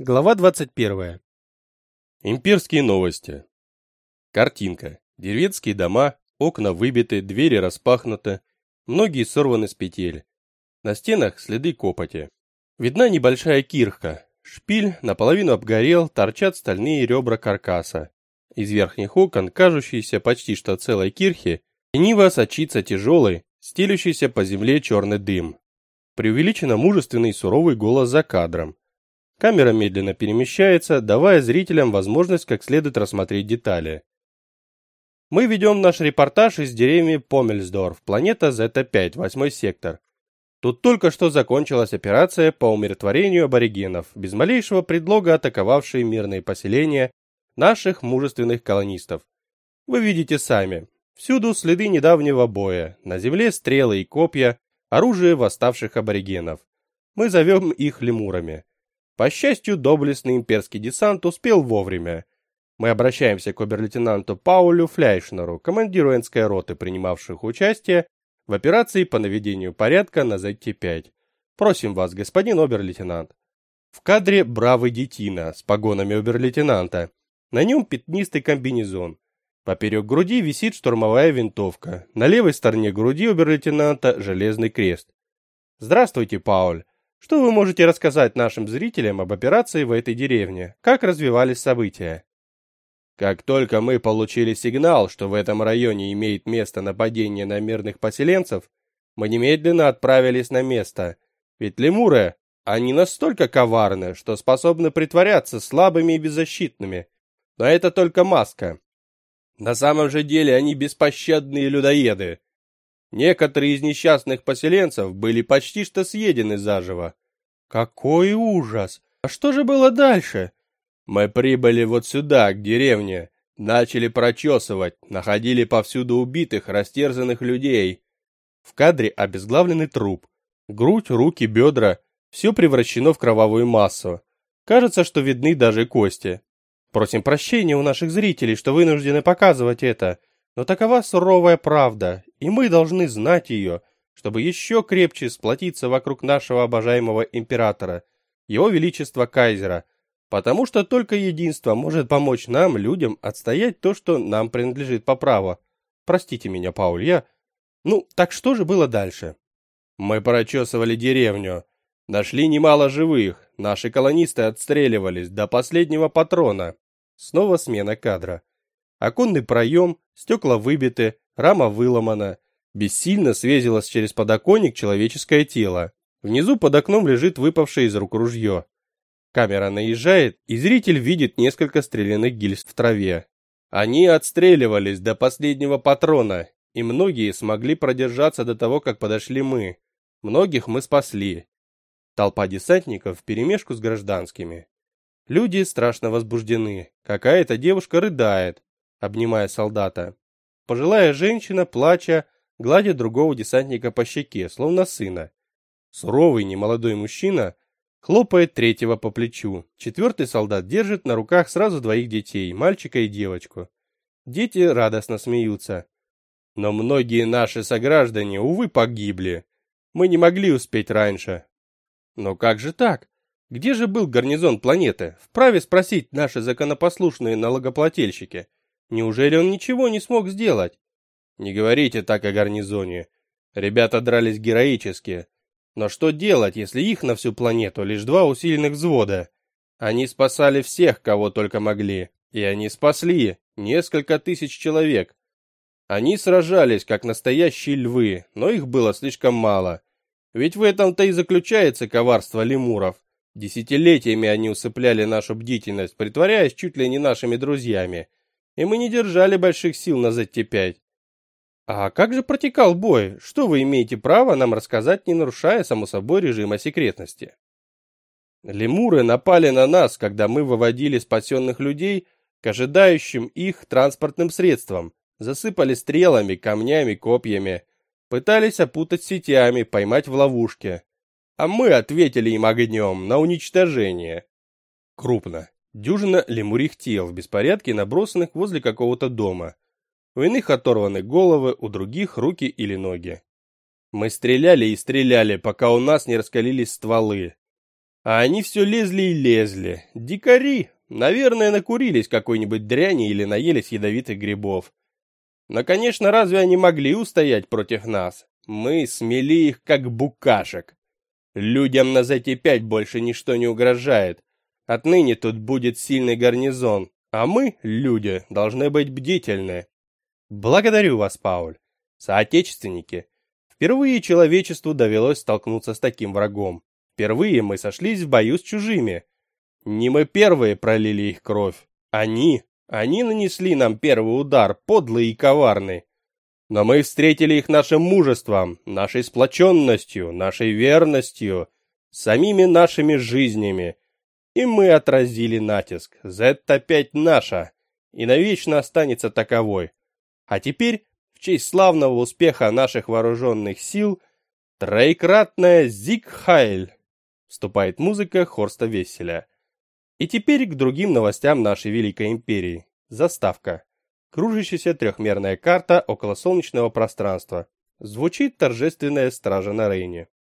Глава 21. Имперские новости. Картинка. Деревенские дома, окна выбиты, двери распахнуты, многие сорваны с петель. На стенах следы копоти. Видна небольшая кирха. Шпиль наполовину обгорел, торчат стальные ребра каркаса. Из верхних окон, кажущейся почти что целой кирхи, лениво сочится тяжелый, стелющийся по земле черный дым. Преувеличенно мужественный и суровый голос за кадром. Камера медленно перемещается, давая зрителям возможность как следует рассмотреть детали. Мы ведем наш репортаж из деревни Поммельсдорф, планета Зета-5, 8 сектор. Тут только что закончилась операция по умиротворению аборигенов, без малейшего предлога атаковавшие мирные поселения наших мужественных колонистов. Вы видите сами, всюду следы недавнего боя, на земле стрелы и копья, оружие восставших аборигенов. Мы зовем их лемурами. По счастью, доблестный имперский десант успел вовремя. Мы обращаемся к обер-лейтенанту Паулю Фляйшнеру, командиру Энской роты, принимавших участие в операции по наведению порядка на Зетте-5. Просим вас, господин обер-лейтенант. В кадре бравый детина с погонами обер-лейтенанта. На нем пятнистый комбинезон. Поперек груди висит штурмовая винтовка. На левой стороне груди обер-лейтенанта железный крест. Здравствуйте, Пауль. Что вы можете рассказать нашим зрителям об операции в этой деревне? Как развивались события? Как только мы получили сигнал, что в этом районе имеет место нападение на мирных поселенцев, мы немедленно отправились на место. Ведь лемуры, они настолько коварны, что способны притворяться слабыми и беззащитными. Но это только маска. На самом же деле они беспощадные людоеды. Некоторые из несчастных поселенцев были почти что съедены заживо. Какой ужас! А что же было дальше? Мы прибыли вот сюда, к деревне, начали прочесывать, находили повсюду убитых, растерзанных людей. В кадре обезглавленный труп. Грудь, руки, бедра – все превращено в кровавую массу. Кажется, что видны даже кости. Просим прощения у наших зрителей, что вынуждены показывать это. Но такова суровая правда, и мы должны знать ее, чтобы еще крепче сплотиться вокруг нашего обожаемого императора, его величества кайзера, потому что только единство может помочь нам, людям, отстоять то, что нам принадлежит по праву. Простите меня, Пауль, Ну, так что же было дальше? Мы прочесывали деревню, нашли немало живых, наши колонисты отстреливались до последнего патрона. Снова смена кадра. Оконный проем, стекла выбиты, рама выломана. Бессильно свесилось через подоконник человеческое тело. Внизу под окном лежит выпавшее из рук ружье. Камера наезжает, и зритель видит несколько стрелянных гильз в траве. Они отстреливались до последнего патрона, и многие смогли продержаться до того, как подошли мы. Многих мы спасли. Толпа десантников вперемешку с гражданскими. Люди страшно возбуждены. Какая-то девушка рыдает, обнимая солдата. Пожилая женщина, плача, гладит другого десантника по щеке, словно сына. Суровый немолодой мужчина хлопает третьего по плечу. Четвертый солдат держит на руках сразу двоих детей, мальчика и девочку. Дети радостно смеются. Но многие наши сограждане, увы, погибли. Мы не могли успеть раньше. Но как же так? Где же был гарнизон планеты? Вправе спросить наши законопослушные налогоплательщики. Неужели он ничего не смог сделать? Не говорите так о гарнизоне. Ребята дрались героически. Но что делать, если их на всю планету лишь 2 усиленных взвода? Они спасали всех, кого только могли. И они спасли несколько тысяч человек. Они сражались, как настоящие львы, но их было слишком мало. Ведь в этом-то и заключается коварство лемуров. Десятилетиями они усыпляли нашу бдительность, притворяясь чуть ли не нашими друзьями. И мы не держали больших сил на Зетте-5. А как же протекал бой? Что вы имеете право нам рассказать, не нарушая, само собой, режима секретности? Лемуры напали на нас, когда мы выводили спасенных людей к ожидающим их транспортным средствам, засыпали стрелами, камнями, копьями, пытались опутать сетями, поймать в ловушке. А мы ответили им огнем на уничтожение. Крупно. Дюжина лемурьих тел в беспорядке, набросанных возле какого-то дома. У иных оторваны головы, у других руки или ноги. Мы стреляли и стреляли, пока у нас не раскалились стволы. А они все лезли и лезли. Дикари, наверное, накурились какой-нибудь дряни или наелись ядовитых грибов. Но, конечно, разве они могли устоять против нас? Мы смели их, как букашек. Людям на ЗТ-5 больше ничто не угрожает. Отныне тут будет сильный гарнизон, а мы, люди, должны быть бдительны. Благодарю вас, Пауль. Соотечественники. Впервые человечеству довелось столкнуться с таким врагом. Впервые мы сошлись в бою с чужими. Не мы первые пролили их кровь. Они нанесли нам первый удар, подлый и коварный. Но мы встретили их нашим мужеством, нашей сплоченностью, нашей верностью, самими нашими жизнями. И мы отразили натиск. Зетта-5 наша, и навечно останется таковой. А теперь, в честь славного успеха наших вооруженных сил, троекратная Зиг-Хайль. Вступает музыка Хорста Весселя. И теперь к другим новостям нашей Великой Империи. Заставка. Кружащаяся трехмерная карта околосолнечного пространства. Звучит торжественная стража на Рейне.